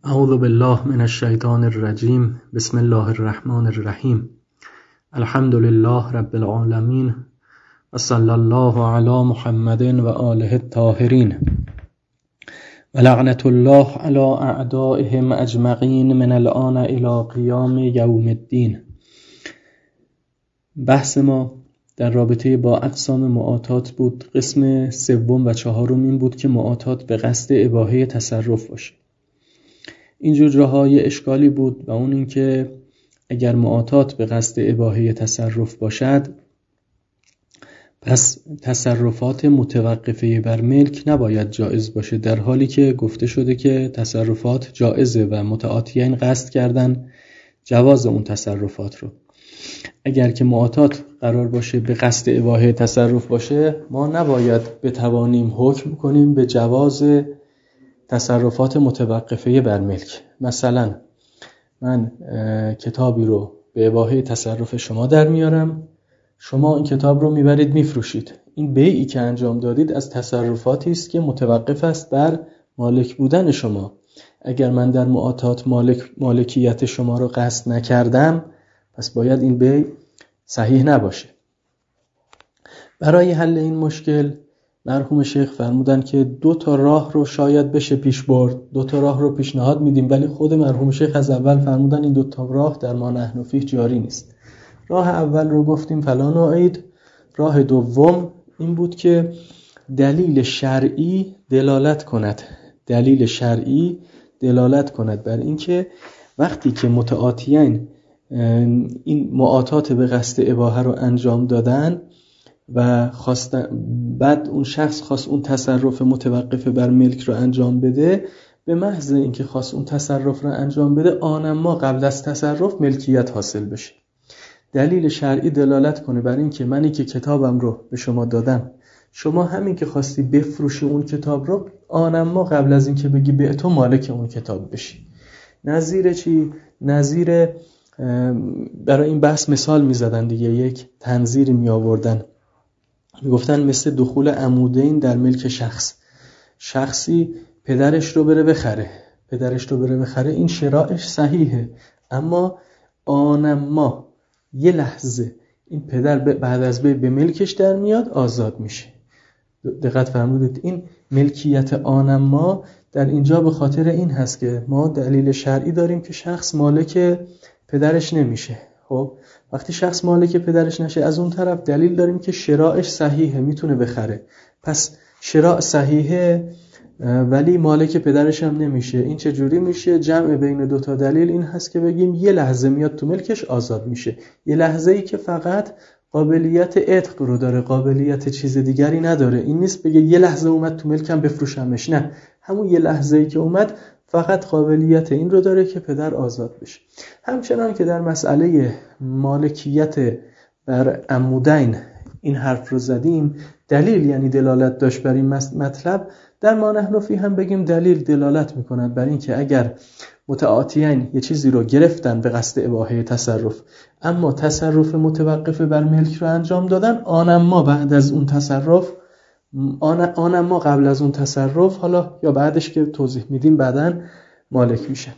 اعوذ بالله من الشیطان الرجیم. بسم الله الرحمن الرحیم. الحمد لله رب العالمین و صلی الله علی محمد و آله الطاهرین و لعنت الله علی اعدائهم اجمعین من الآن الی قیام یوم الدین. بحث ما در رابطه با اقسام معاطات بود. قسم سوم و چهارم این بود که معاطات به قصد اباحه تصرف باشه. اینجور جاهای اشکالی بود و اون این که اگر معاطات به قصد اباحه تصرف باشد، پس تصرفات متوقفه بر ملک نباید جایز باشه، در حالی که گفته شده که تصرفات جایزه و متعاطیین قصد کردن جواز اون تصرفات رو. اگر که معاطات قرار باشه به قصد اباحه تصرف باشه، ما نباید بتوانیم حکم کنیم به جواز تصرفات متوقفه بر ملک. مثلا من کتابی رو به اباحه تصرف شما در میارم، شما این کتاب رو میبرید میفروشید. این بیعی که انجام دادید از تصرفاتی است که متوقف است بر مالک بودن شما. اگر من در معاطات مالکیت شما رو قصد نکردم، پس باید این بیع صحیح نباشه. برای حل این مشکل مرحوم شیخ فرمودن که 2 راه رو شاید بشه پیش برد. 2 راه رو پیشنهاد میدیم، ولی خود مرحوم شیخ از اول فرمودن این 2 راه در ما نحن فیه جاری نیست. راه اول رو گفتیم فلا نعید. راه دوم این بود که دلیل شرعی دلالت کند بر اینکه وقتی که متعاطیین این معاطات به قصد اباحه رو انجام دادن و بعد اون شخص خواست اون تصرف متوقف بر ملک رو انجام بده، به محض اینکه خواست اون تصرف رو انجام بده، آنما قبل از تصرف ملکیت حاصل بشه. دلیل شرعی دلالت کنه بر این که منی که کتابم رو به شما دادم، شما همین که خواستی بفروشی اون کتاب رو، آنما قبل از اینکه بگی به تو مالک اون کتاب بشی. نظیر چی؟ نظیر برای این بحث مثال می زدن دیگه، یک تنظیر می آوردن، می گفتن مثل دخول عمودین در ملک شخصی پدرش رو بره بخره، این شرایش صحیحه، اما آنما یه لحظه این پدر بعد از به ملکش در میاد، آزاد میشه. دقت فرمودید، این ملکیت آنما در اینجا به خاطر این هست که ما دلیل شرعی داریم که شخص مالک پدرش نمیشه. خب وقتی شخص مالک پدرش نشه، از اون طرف دلیل داریم که شرایش صحیحه، میتونه بخره. پس شراء صحیحه ولی مالک پدرش هم نمیشه. این چجوری میشه؟ جمع بین 2 دلیل این هست که بگیم یه لحظه میاد تو ملکش، آزاد میشه. یه لحظه ای که فقط قابلیت عتق رو داره، قابلیت چیز دیگری نداره. این نیست بگه یه لحظه اومد تو ملکم بفروشمش، نه، همون یه لحظه ای که اومد فقط قابلیت این رو داره که پدر آزاد بشه. همچنان که در مسئله مالکیت بر عمودین این حرف رو زدیم، دلیل یعنی دلالت داشت بر این مطلب، در ما نحن فیه هم بگیم دلیل دلالت میکند بر این که اگر متعاطیین یه چیزی رو گرفتن به قصد اباحه تصرف، اما تصرف متوقف بر ملک رو انجام دادن، آنما بعد از اون تصرف، آنما قبل از اون تصرف، حالا یا بعدش که توضیح میدیم بعداً، مالک میشن.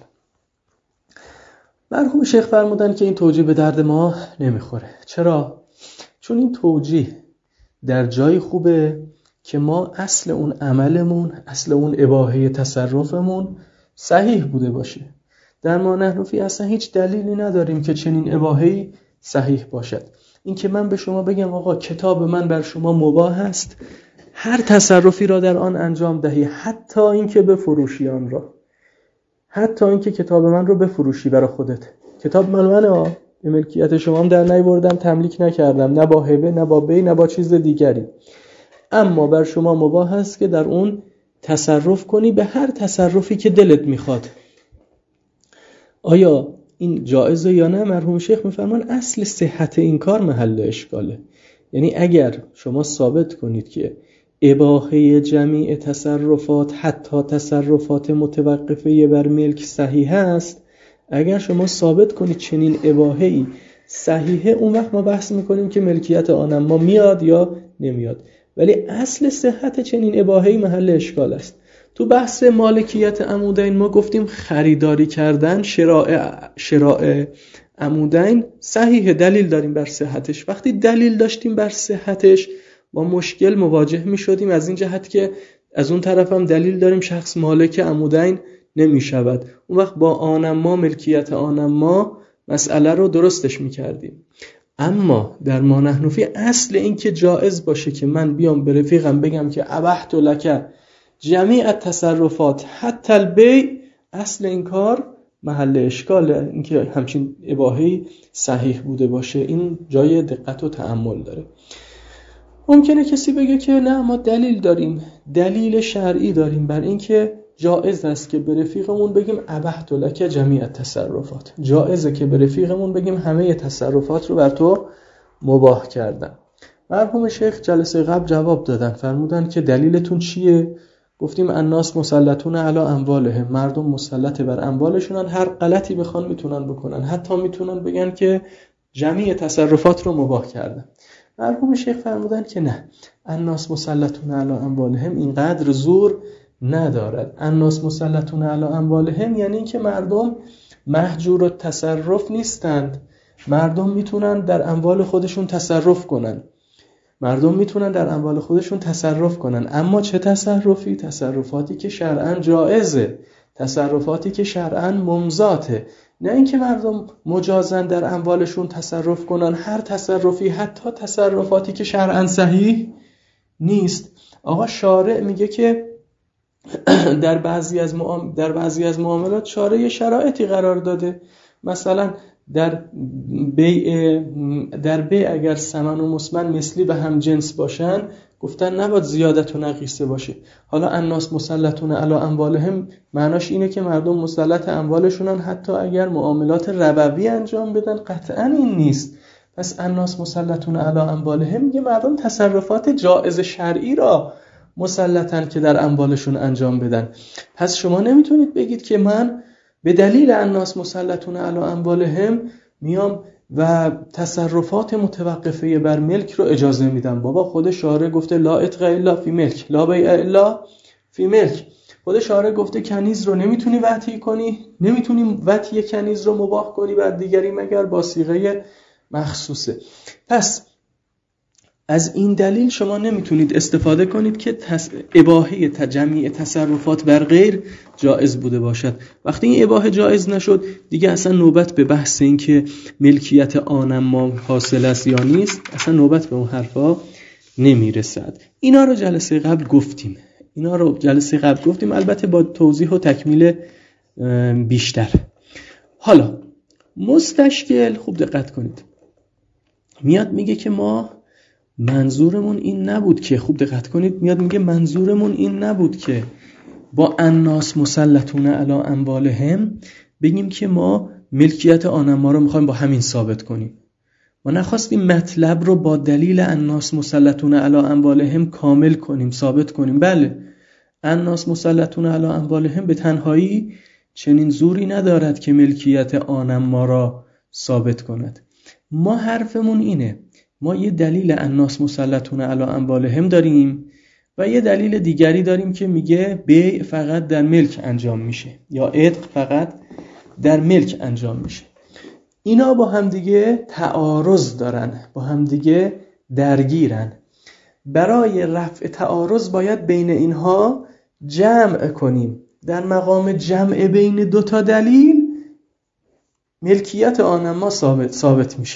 مرحوم شیخ فرمودن که این توجیه به درد ما نمیخوره. چرا؟ چون این توجیه در جای خوبه که ما اصل اون عملمون، اصل اون اباحه تصرفمون صحیح بوده باشه. در ما نحن فیه اصلا هیچ دلیلی نداریم که چنین اباحه‌ای صحیح باشد. این که من به شما بگم آقا کتاب من بر شما مباح است، هر تصرفی را در آن انجام دهی، حتی این که بفروشی آن را، حتی این که کتاب من رو بفروشی برای خودت. کتاب مال منه، به ملکیت شما هم در نیاوردم، تملیک نکردم، نه با هبه، نه با بی، نه با چیز دیگری، اما بر شما مباح است که در اون تصرف کنی به هر تصرفی که دلت میخواد. آیا این جایزه یا نه؟ مرحوم شیخ میفرمان اصل صحت این کار محل اشکاله. یعنی اگر شما ثابت کنید که اباحه جمیع تصرفات، حتی تصرفات متوقفه بر ملک صحیح است، اگر شما ثابت کنید چنین اباحه‌ای صحیحه، اون وقت ما بحث میکنیم که ملکیت آنم ما میاد یا نمیاد. ولی اصل صحت چنین اباحه‌ای محل اشکال است. تو بحث مالکیت عمودین ما گفتیم خریداری کردن، شراء عمودین صحیح، دلیل داریم بر صحتش. وقتی دلیل داشتیم بر صحتش با مشکل مواجه می شدیم از این جهت که از اون طرف هم دلیل داریم شخص مالک عمودین نمی شود. اون وقت با آنما، ملکیت آنما مسئله رو درستش می کردیم. اما در ما نحن فی اصل این که جایز باشه که من بیام به رفیقم بگم که ابحت لک جمیع التصرفات حتی البیع، اصل این کار محل اشکاله. این که همچین اباحه‌ای صحیح بوده باشه این جای دقت و تأمل داره. ممکنه کسی بگه که نه ما دلیل داریم، دلیل شرعی داریم بر این که جائز است که به رفیقمون بگیم ابحت لک جمیع التصرفات، جائزه که به رفیقمون بگیم همه تصرفات رو بر تو مباح کردم. مرحوم شیخ جلسه قبل جواب دادن، فرمودن که دلیلتون چیه؟ گفتیم الناس مسلطون علی اموالهم، مردم مسلط بر اموالشونن، هر غلطی بخوان میتونن بکنن، حتی میتونن بگن که جمیع تصرفات رو مباح کردن. مرحوم شیخ فرمودن که نه، الناس مسلطون علی اموالهم اینقدر زور ندارد. الناس مسلطون علی اموالهم یعنی این که مردم محجور التصرف نیستند، مردم میتونن در اموال خودشون تصرف کنن، مردم میتونن در اموال خودشون تصرف کنن. اما چه تصرفی؟ تصرفاتی که شرعاً جائزه، تصرفاتی که شرعاً ممزاته، نه اینکه مردم مجازن در اموالشون تصرف کنن، هر تصرفی، حتی تصرفاتی که شرعاً صحیح نیست. آقا شارع میگه که در بعضی از معاملات شارع یه شرایطی قرار داده، مثلا در بیع اگر ثمن و مسمن مثلی به هم جنس باشن گفتن نباید زیادت و نقیصه باشه. حالا الناس مسلطون علی اموالهم معناش اینه که مردم مسلط اموالشونن حتی اگر معاملات ربوی انجام بدن؟ قطعا این نیست. پس الناس مسلطون علی اموالهم میگه مردم تصرفات جائز شرعی را مسلطن که در اموالشون انجام بدن. پس شما نمیتونید بگید که من به دلیل الناس مسلطون علی اموالهم میام و تصرفات متوقفه بر ملک رو اجازه میدم. بابا خود شارع گفته لا اتق الا فی ملک، لا بیع الا فی ملک. خود شارع گفته کنیز رو نمیتونی وطی کنی، نمیتونی وطی کنیز رو مباح کنی بر دیگری مگر با صیغه مخصوصه. پس از این دلیل شما نمیتونید استفاده کنید که اباحه جمیع تصرفات بر غیر جائز بوده باشد. وقتی این اباحه جائز نشد دیگه اصلا نوبت به بحث این که ملکیت آنم ما حاصل است یا نیست، اصلا نوبت به اون حرفا نمیرسد. اینا رو جلسه قبل گفتیم، البته با توضیح و تکمیل بیشتر. حالا مستشکل خوب دقت کنید، میاد میگه که ما منظورمون این نبود که، خوب دقت کنید، میاد میگه منظورمون این نبود که با الناس مسلطون علی اموالهم بگیم که ما ملکیت آنما رو میخوایم با همین ثابت کنیم. ما نخواستیم مطلب رو با دلیل الناس مسلطون علی اموالهم کامل کنیم، ثابت کنیم. بله، الناس مسلطون علی اموالهم به تنهایی چنین زوری ندارد که ملکیت آنما را ثابت کند. ما حرفمون اینه، ما یه دلیل الناس مسلطون علی اموالهم داریم و یه دلیل دیگری داریم که میگه بیع فقط در ملک انجام میشه یا عتق فقط در ملک انجام میشه. اینا با هم دیگه تعارض دارن، با هم دیگه درگیرن. برای رفع تعارض باید بین اینها جمع کنیم. در مقام جمع بین دوتا دلیل ملکیت آنما ثابت میشه.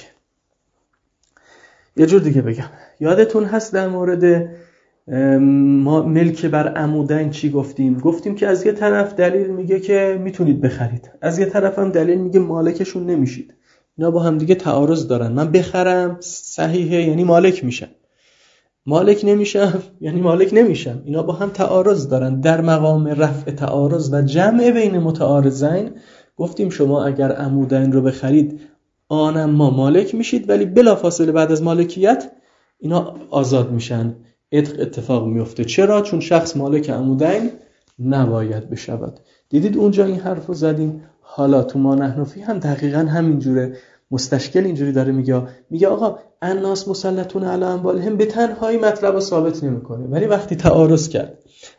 یه جور دیگه بگم، یادتون هست در مورد ما ملک بر عمودین چی گفتیم؟ گفتیم که از یه طرف دلیل میگه که میتونید بخرید، از یه طرف هم دلیل میگه مالکشون نمیشید. اینا با هم دیگه تعارض دارن. من بخرم صحیحه یعنی مالک میشم، مالک نمیشم یعنی مالک نمیشم. اینا با هم تعارض دارن. در مقام رفع تعارض و جمع بین متعارضین گفتیم شما اگر عمودین رو بخرید آنم ما مالک میشید، ولی بلافاصله بعد از مالکیت اینا آزاد میشن، عتق اتفاق میفته. چرا؟ چون شخص مالک عمودین نباید بشود. دیدید اونجا این حرفو زدیم. حالا تو ما نحن فی هم دقیقاً همینجوره. مستشکل اینجوری داره میگه آقا الناس مسلطون علی اموالهم به تنهایی مطلب رو ثابت نمیکنه، ولی وقتی تعارض کرد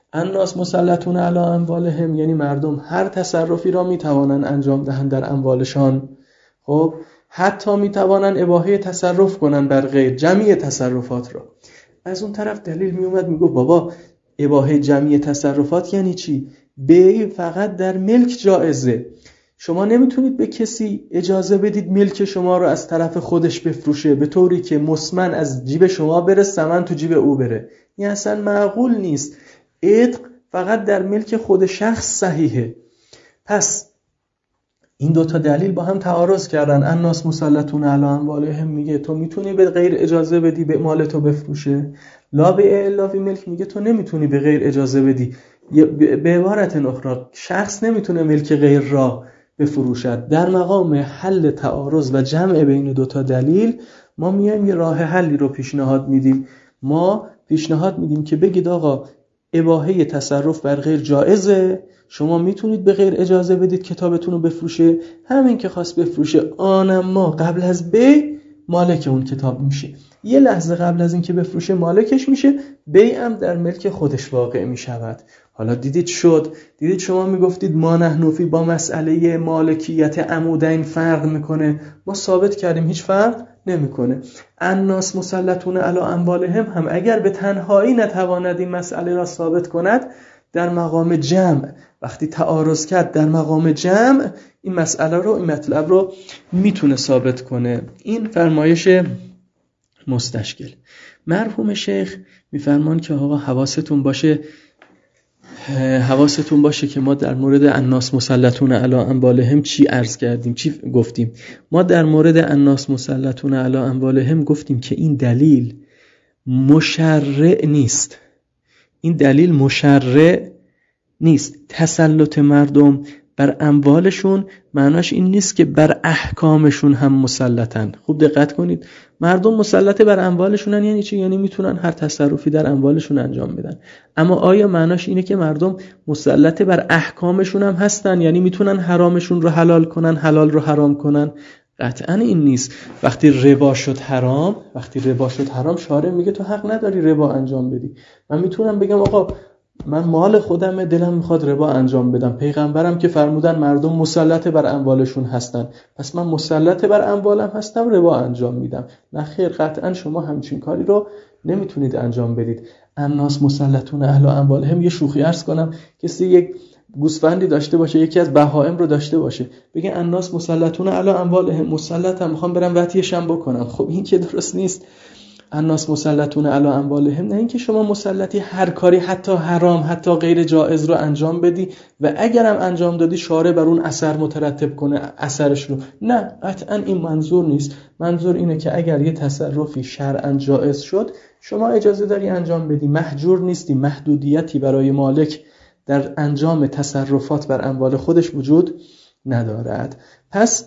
الناس مسلطون علی اموالهم یعنی مردم هر تصرفی را میتوانند انجام دهند در اموالشان. خب حتی میتوانند اباحه تصرف کنند بر غیر، جمعی تصرفات را. از اون طرف دلیل میومد میگو بابا اباحه جمعی تصرفات یعنی چی؟ بیع فقط در ملک جائزه. شما نمیتونید به کسی اجازه بدید ملک شما رو از طرف خودش بفروشه به طوری که مسمن از جیب شما بره ثمن تو جیب او بره. این اصلا معقول نیست. عتق فقط در ملک خود شخص صحیحه. پس این دوتا دلیل با هم تعارض کردن. الناس مسلطون علی اموالهم میگه تو میتونی به غیر اجازه بدی به مال تو بفروشه، لا بیع الا فی ملک میگه تو نمیتونی به غیر اجازه بدی. به عبارت اخرى شخص نمیتونه ملک غیر را بفروشد. در مقام حل تعارض و جمع بین دوتا دلیل ما میایم یه راه حلی رو پیشنهاد میدیم. ما پیشنهاد میدیم که بگید آقا اباحه تصرف بر غیر جائزه، شما میتونید به غیر اجازه بدید کتابتون رو بفروشه، همین که خواست بفروشه آنم ما قبل از بیع مالک اون کتاب میشه، یه لحظه قبل از این که بفروشه مالکش میشه، بیع هم در ملک خودش واقع میشود. حالا دیدید شما میگفتید ما نحنفی با مسئله مالکیت عمودین فرق میکنه، ما ثابت کردیم هیچ فرق نمیکنه. الناس مسلطون علی اموالهم هم اگر به تنهایی نتواند این مسئله را ثابت کند، در مقام جمع وقتی تعارض کرد در مقام جمع این مسئله رو، این مطلب رو میتونه ثابت کنه. این فرمایش مستشکل. مرحوم شیخ میفرمان که آقا حواستون باشه که ما در مورد الناس مسلطون علی اموالهم چی عرض کردیم، چی گفتیم. ما در مورد الناس مسلطون علی اموالهم گفتیم که این دلیل مشرع نیست. این دلیل مشرع نیست. تسلط مردم بر اموالشون معناش این نیست که بر احکامشون هم مسلطن. خوب دقت کنید. مردم مسلط بر اموالشونن یعنی چی؟ یعنی میتونن هر تصرفی در اموالشون انجام بدن. اما آیا معناش اینه که مردم مسلط بر احکامشون هم هستن؟ یعنی میتونن حرامشون رو حلال کنن، حلال رو حرام کنن؟ قطعا این نیست. وقتی ربا شد حرام شارع میگه تو حق نداری ربا انجام بدی. من میتونم بگم آقا من مال خودمه، دلم میخواد ربا انجام بدم، پیغمبرم که فرمودن مردم مسلط بر اموالشون هستن، پس من مسلط بر اموالم هستم، ربا انجام میدم. نه خیر، قطعا شما همچین کاری رو نمیتونید انجام بدید. الناس مسلطون علی اموالهم، یه شوخی عرض کنم، کسی یک گوسفندی داشته باشه، یکی از بهائم رو داشته باشه، بگه الناس مسلطون علی اموالهم، مسلطم، میخوام برم وطیشم بکنم. خب این که درست نیست. الناس مسلطون علی اموالهم نه اینکه شما مسلطی هر کاری حتی حرام حتی غیر جائز رو انجام بدی و اگرم انجام دادی شارع بر اون اثر مترتب کنه اثرش رو. نه، قطعا این منظور نیست. منظور اینه که اگر یه تصرفی شرعاً جائز شد شما اجازه داری انجام بدی، محجور نیستی، محدودیتی برای مالک در انجام تصرفات بر اموال خودش وجود ندارد. پس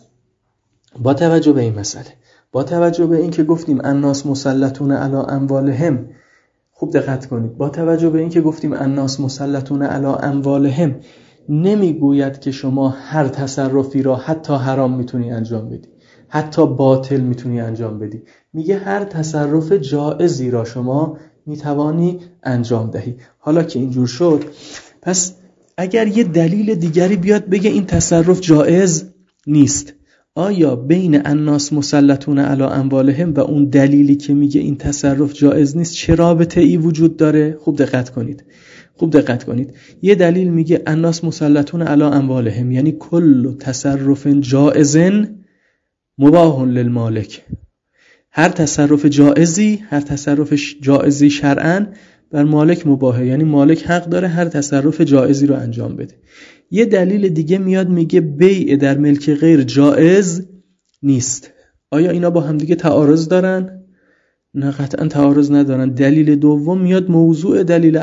با توجه به این مسئله، با توجه به این که گفتیم الناس مسلطون علی اموالهم، خوب دقت کنید، با توجه به این که گفتیم الناس مسلطون علی اموالهم نمیگوید که شما هر تصرفی را حتی حرام میتونی انجام بدی، حتی باطل میتونی انجام بدی. میگه هر تصرف جائزی را شما میتوانی انجام دهی. حالا که اینجور شد، پس اگر یه دلیل دیگری بیاد بگه این تصرف جائز نیست، آیا بین الناس مسلطون علی اموالهم و اون دلیلی که میگه این تصرف جائز نیست چه رابطه ای وجود داره؟ خوب دقت کنید. یه دلیل میگه الناس مسلطون علی اموالهم یعنی کل تصرف جائز مباح للمالک. هر تصرف جائزی شرعاً بر مالک مباحه، یعنی مالک حق داره هر تصرف جائزی رو انجام بده. یه دلیل دیگه میاد میگه بیع در ملک غیر جائز نیست. آیا اینا با هم دیگه تعارض دارن؟ نه، قطعا تعارض ندارن. دلیل دوم میاد موضوع دلیل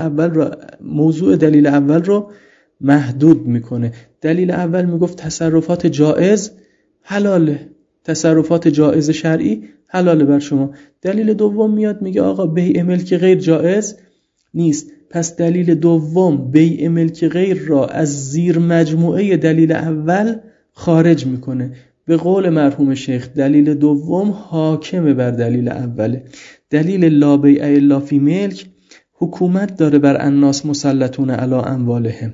اول رو محدود میکنه. دلیل اول میگفت تصرفات جائز حلاله، تصرفات جائز شرعی حلاله بر شما. دلیل دوم میاد میگه آقا بیع ملک غیر جائز نیست. پس دلیل دوم بیع ملک غیر را از زیر مجموعه دلیل اول خارج میکنه. به قول مرحوم شیخ دلیل دوم حاکم بر دلیل اوله. دلیل لا بیع الا فی ملک حکومت داره بر الناس مسلطون علی اموالهم،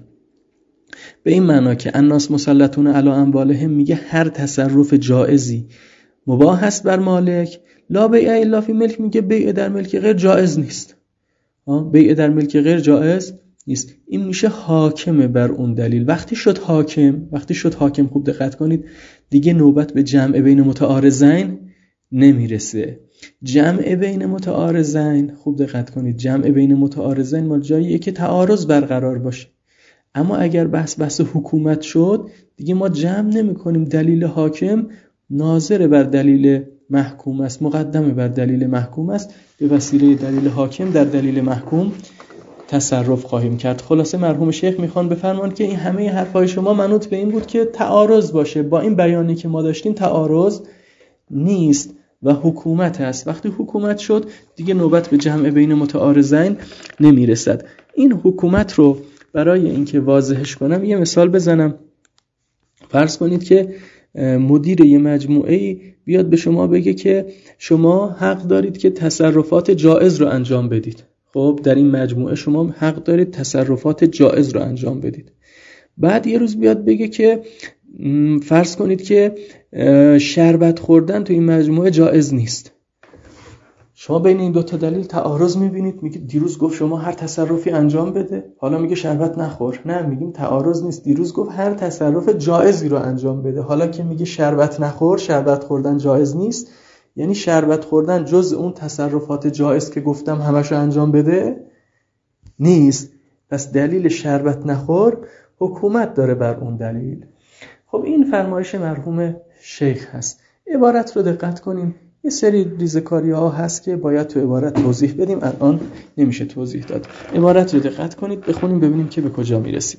به این معنا که الناس مسلطون علی اموالهم میگه هر تصرف جائزی مباح است بر مالک، لا بیع الا فی ملک میگه بیع در ملک غیر جائز نیست. بیع در ملک غیر جائز نیست. این میشه حاکم بر اون دلیل. وقتی شد حاکم خوب دقت کنید دیگه نوبت به جمع بین متعارضین نمیرسه. جمع بین متعارضین، خوب دقت کنید، جمع بین متعارضین مال جاییه که تعارض برقرار باشه. اما اگر بحث حکومت شد دیگه ما جمع نمی کنیم. دلیل حاکم ناظر بر دلیل محکوم است، مقدمه بر دلیل محکوم است. به وسیله دلیل حاکم در دلیل محکوم تصرف خواهیم کرد. خلاصه مرحوم شیخ میخوان بفرمان که این همه حرفای شما منوط به این بود که تعارض باشه. با این بیانی که ما داشتیم تعارض نیست و حکومت است. وقتی حکومت شد دیگه نوبت به جمع بین متعارضین نمیرسد. این حکومت رو برای اینکه واضحش کنم یه مثال بزنم. فرض کنید که مدیر یه مجموعه بیاد به شما بگه که شما حق دارید که تصرفات جائز رو انجام بدید. خب در این مجموعه شما حق دارید تصرفات جائز رو انجام بدید. بعد یه روز بیاد بگه که فرض کنید که شربت خوردن تو این مجموعه جائز نیست. شما بین این دوتا دلیل تعارض میبینید، میگید دیروز گفت شما هر تصرفی انجام بده، حالا میگه شربت نخور. نه، میگیم تعارض نیست. دیروز گفت هر تصرف جائزی رو انجام بده، حالا که میگه شربت نخور، شربت خوردن جائز نیست، یعنی شربت خوردن جز اون تصرفات جائز که گفتم همشو انجام بده نیست. پس دلیل شربت نخور حکومت داره بر اون دلیل. خب این فرمایش مرحوم شیخ هست. عبارت رو دقت کنیم. یه سری ریزکاری ها هست که باید تو عبارت توضیح بدیم، الان نمیشه توضیح داد. عبارت رو دقت کنید، بخونیم ببینیم که به کجا میرسیم.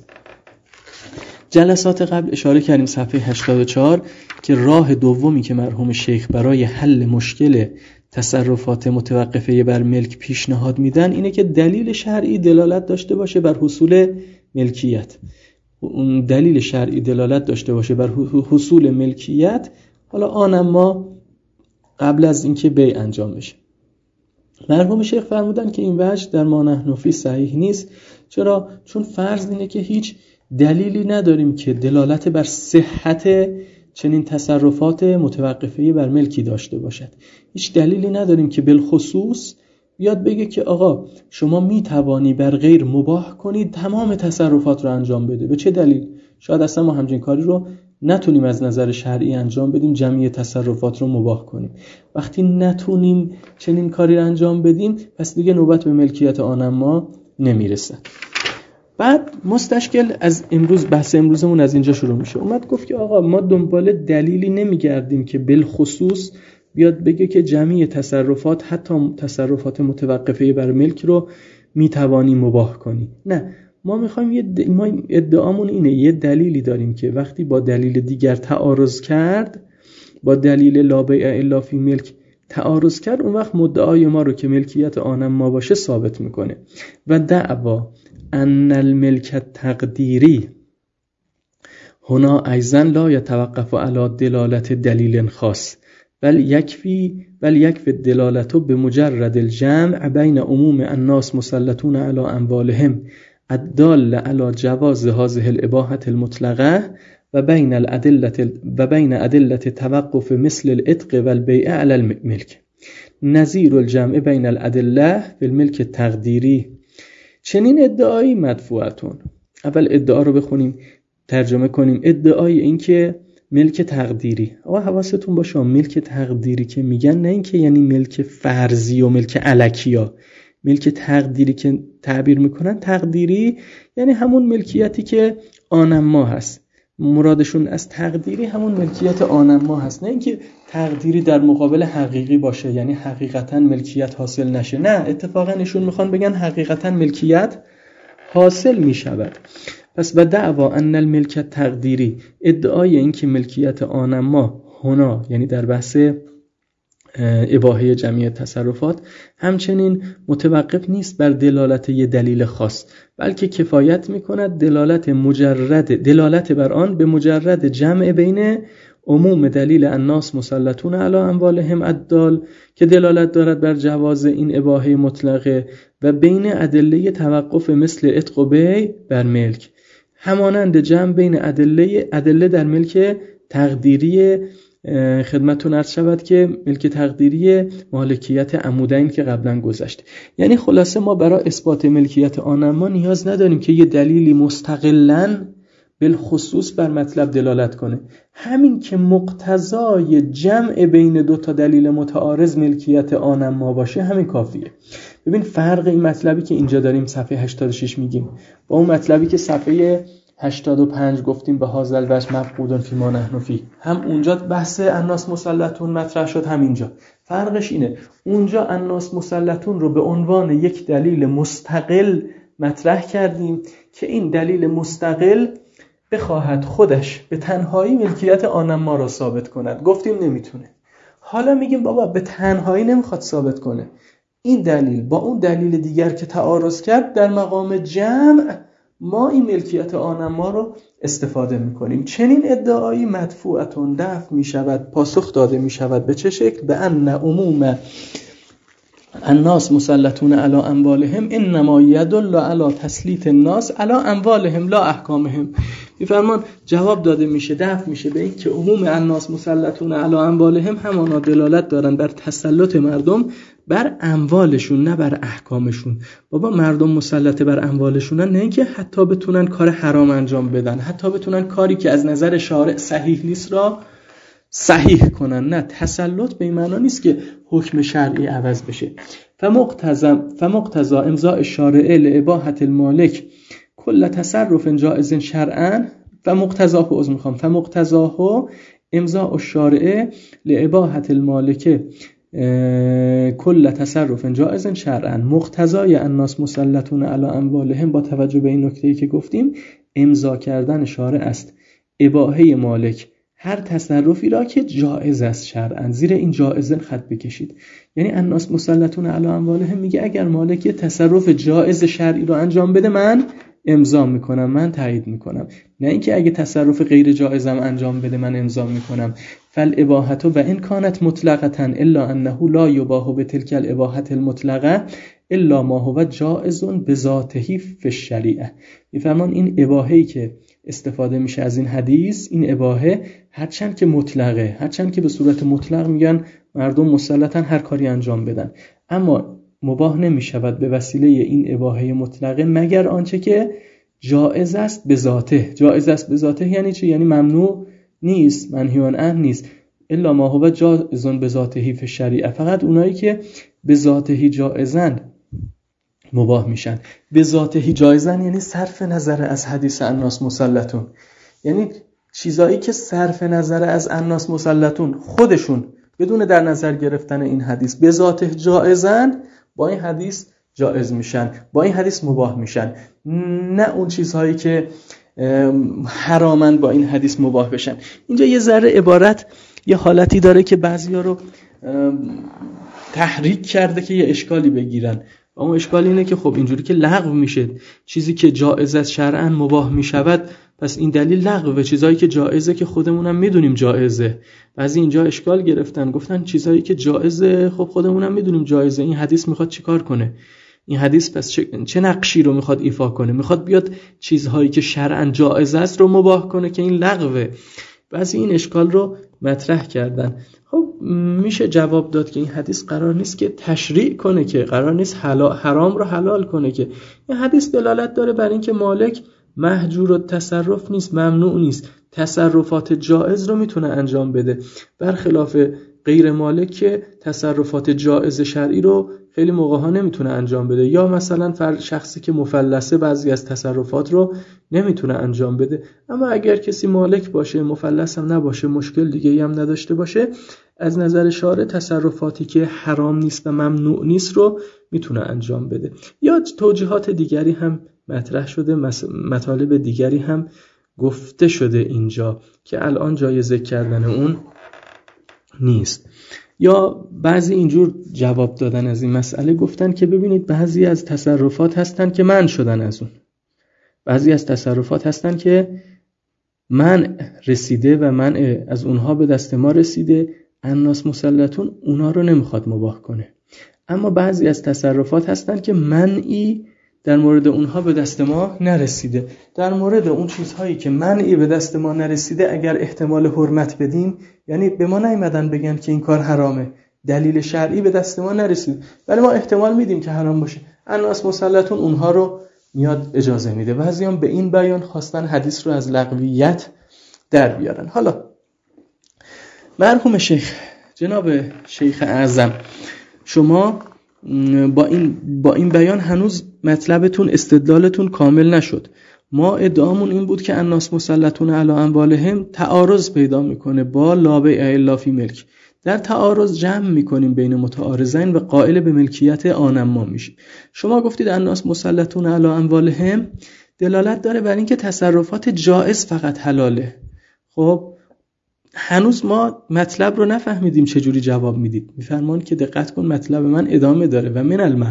جلسات قبل اشاره کردیم صفحه 84 که راه دومی که مرحوم شیخ برای حل مشکل تصرفات متوقفه بر ملک پیشنهاد میدن اینه که دلیل شرعی دلالت داشته باشه بر حصول ملکیت. اون دلیل شرعی دلالت داشته باشه بر حصول ملکیت، حالا آنم ما قبل از اینکه بیع انجام بشه. مرحوم شیخ فرمودن که این وجه در ما نحن فی صحیح نیست. چرا؟ چون فرض اینه که هیچ دلیلی نداریم که دلالت بر صحت چنین تصرفات متوقفه بر ملکی داشته باشد. هیچ دلیلی نداریم که بالخصوص بیاد بگه که آقا شما می توانی بر غیر مباح کنید تمام تصرفات رو انجام بده. به چه دلیل؟ شاید اصلا ما همچین کاری رو نتونیم از نظر شرعی انجام بدیم، جمعی تصرفات رو مباح کنیم. وقتی نتونیم چنین کاری رو انجام بدیم پس دیگه نوبت به ملکیت آنم ما نمیرسه. بعد مستشکل از امروز، بحث امروزمون از اینجا شروع میشه. اومد گفت که آقا ما دنبال دلیلی نمیگردیم که بالخصوص بیاد بگه که جمعی تصرفات حتی تصرفات متوقفه بر ملک رو میتوانی مباح کنی. نه، ما میخوایم ما ادعامون اینه یه دلیلی داریم که وقتی با دلیل دیگر تعارض کرد، با دلیل لا بیع الا فی ملک تعارض کرد، اون وقت مدعای ما رو که ملکیت آنم ما باشه ثابت میکنه. و دعوا ان الملک التقدیری هنا ایضا لا یتوقف علی دلالت دلیل خاص بل یکفی الدلالت بمجرد الجمع بین عموم الناس مسلطون علی اموالهم الدال علی جواز هذه الاباحة المطلقه و بین ادله توقف مثل العتق والبیع علی الملک نظیر الجمع بین الادله بالملک التقدیری. چنین ادعایی مدفوعتون. اول ادعا رو بخونیم ترجمه کنیم. ادعای این که ملک تقدیری، آقا حواستون باشه ملک تقدیری که میگن نه این که یعنی ملک فرضی و ملک الکیا. ملک تقدیری که تعبیر میکنن، تقدیری یعنی همون ملکیتی که آنم ما هست. مرادشون از تقدیری همون ملکیت آنم ما هست، نه اینکه تقدیری در مقابل حقیقی باشه یعنی حقیقتا ملکیت حاصل نشه. نه، اتفاقا ایشون میخوان بگن حقیقتا ملکیت حاصل میشود. پس و دعوا ان الملک تقدیری، ادعای این که ملکیت آنم ما هنا یعنی در بحث اباحه جمعی تصرفات همچنین متوقف نیست بر دلالت یه دلیل خاص، بلکه کفایت میکند دلالت بر آن به مجرد جمع بین عموم دلیل الناس مسلطون علی اموالهم الدال که دلالت دارد بر جواز این اباحه مطلقه و بین ادله توقف مثل عتق و بیع بر ملک، همانند جمع بین ادله در ملک تقدیری خدمتتون عرض شود که ملک تقدیری مالکیت عمودین که قبلا گذشت. یعنی خلاصه ما برای اثبات ملکیت آنما نیاز نداریم که یه دلیلی مستقلاً بالخصوص بر مطلب دلالت کنه. همین که مقتضای جمع بین دو تا دلیل متعارض ملکیت آنما باشه همین کافیه. ببین فرق این مطلبی که اینجا داریم صفحه 86 میگیم با اون مطلبی که صفحه 85 گفتیم به هازل وجه مفقودن فی ما نحن فی، هم اونجا بحث الناس مسلطون مطرح شد، هم اینجا فرقش اینه. اونجا الناس مسلطون رو به عنوان یک دلیل مستقل مطرح کردیم که این دلیل مستقل بخواهد خودش به تنهایی ملکیت آنما را ثابت کند. گفتیم نمیتونه. حالا میگیم بابا به تنهایی نمیخواد ثابت کنه، این دلیل با اون دلیل دیگر که تعارض کرد در مقام جمع ما این ملکیت آنما رو استفاده میکنیم. چنین ادعایی مدفوعتون دفع میشود، پاسخ داده میشود. به چه شکل؟ به ان عموم الناس مسلطون علی اموالهم انما یدل علی تسلیط الناس علی اموالهم لا احکامهم. میفرمان جواب داده میشه، دفع میشه به این که عموم الناس مسلطون علی اموالهم همانا دلالت دارن بر تسلط مردم بر اموالشون نه بر احکامشون. بابا مردم مسلط بر اموالشونن، نه اینکه حتی بتونن کار حرام انجام بدن، حتی بتونن کاری که از نظر شارع صحیح نیست را صحیح کنن. نه، تسلط به این معنا نیست که حکم شرعی عوض بشه. فمقتضا امضاء الشارع لاباحة المالک کل تصرف جائز شرعا فمقتضاه امضاء الشارع لاباحة المالک کل تصرف جائز شرعا. مقتضای الناس مسلطون علی اموالهم با توجه به این نکته‌ای که گفتیم امضا کردن شارع است اباحه مالک هر تصرفی را که جائز است شرعا. زیر این جائزن خط بکشید. یعنی الناس مسلطون علی اموالهم میگه اگر مالک تصرف جائز شرعی رو انجام بده من امضا میکنم، من تایید میکنم. نه اینکه اگه تصرف غیر جائزم انجام بده من امضا میکنم. فالاباحه و ان كانت مطلقه الا انه لا یباح بتلك الاباحه المطلقه الا ما هو جائز بذاته فی الشریعه. میفرمان این اباحه‌ای که استفاده میشه از این حدیث، این اباحه هرچند که مطلقه، هرچند که به صورت مطلق میگن مردم مسلطن هر کاری انجام بدن، اما مباح نمیشود به وسیله این اباحه مطلقه مگر آنچه که جائز است به ذاته. جائز است به ذاته یعنی چه؟ یعنی ممنوع نیست، منهی عنه نیست. الا ما هو جائز بذاته فی الشریعه، فقط اونایی که به ذاته جائزن مباح میشن. به ذاته جایزن یعنی صرف نظر از حدیث الناس مسلطون، یعنی چیزایی که صرف نظر از الناس مسلطون خودشون بدون در نظر گرفتن این حدیث به ذاته جایزن، با این حدیث جایز میشن، با این حدیث مباح میشن. نه اون چیزهایی که حرامن با این حدیث مباح بشن. اینجا یه ذره عبارت یه حالتی داره که بعضیا رو تحریک کرده که یه اشکالی بگیرن. اما اشکال اینه که خب اینجوری که لغو میشه چیزی که جائز است شرعاً مباح میشود، پس این دلیل لغوه. چیزایی که جائزه که خودمونم میدونیم جائزه. بعضی اینجا اشکال گرفتن، گفتن چیزایی که جائزه خب خودمونم میدونیم جائزه، این حدیث میخواد چیکار کنه؟ این حدیث پس چه نقشی رو میخواد ایفا کنه؟ میخواد بیاد چیزهایی که شرعاً جائز است رو مباح کنه که این لغوه. بعضی این اشکال رو مطرح کردن. خب میشه جواب داد که این حدیث قرار نیست که تشریع کنه، که قرار نیست حرام رو حلال کنه، که این حدیث دلالت داره بر این که مالک محجور التصرف نیست، ممنوع نیست، تصرفات جائز رو میتونه انجام بده، برخلاف غیر مالک که تصرفات جائز شرعی رو خیلی موقع‌ها نمیتونه انجام بده، یا مثلا شخصی که مفلسه بعضی از تصرفات رو نمیتونه انجام بده. اما اگر کسی مالک باشه، مفلس هم نباشه، مشکل دیگه‌ای هم نداشته باشه، از نظر شارع تصرفاتی که حرام نیست و ممنوع نیست رو میتونه انجام بده. یا توجیهات دیگری هم مطرح شده، مطالب دیگری هم گفته شده اینجا که الان جای ذکر کردن اون نیست. یا بعضی اینجور جواب دادن از این مسئله، گفتن که ببینید بعضی از تصرفات هستن که منع شدن از اون، بعضی از تصرفات هستن که منع رسیده و منع از اونها به دست ما رسیده، الناس مسلطون اونها رو نمیخواد مباح کنه. اما بعضی از تصرفات هستن که منعی در مورد اونها به دست ما نرسیده. در مورد اون چیزهایی که منعی به دست ما نرسیده اگر احتمال حرمت بدیم، یعنی به ما نیومدن بگن که این کار حرامه، دلیل شرعی به دست ما نرسید، ولی ما احتمال میدیم که حرام باشه، الناس مسلطون اونها رو میاد اجازه میده. بعضیان به این بیان خواستن حدیث رو از لغویت در بیارن. حالا مرحوم شیخ، جناب شیخ اعظم، شما با این بیان هنوز مطلبتون، استدلالتون کامل نشد. ما ادعامون این بود که الناس مسلطون علی اموالهم تعارض پیدا میکنه با لا بیع الا فی ملک. در تعارض جمع میکنیم بین متعارضین و قائل به ملکیت آنما میشیم. شما گفتید الناس مسلطون علی اموالهم دلالت داره بر اینکه تصرفات جائز فقط حلاله. خب هنوز ما مطلب رو نفهمیدیم چجوری جواب میدید. میفرمان که دقت کن مطلب من ادامه داره. و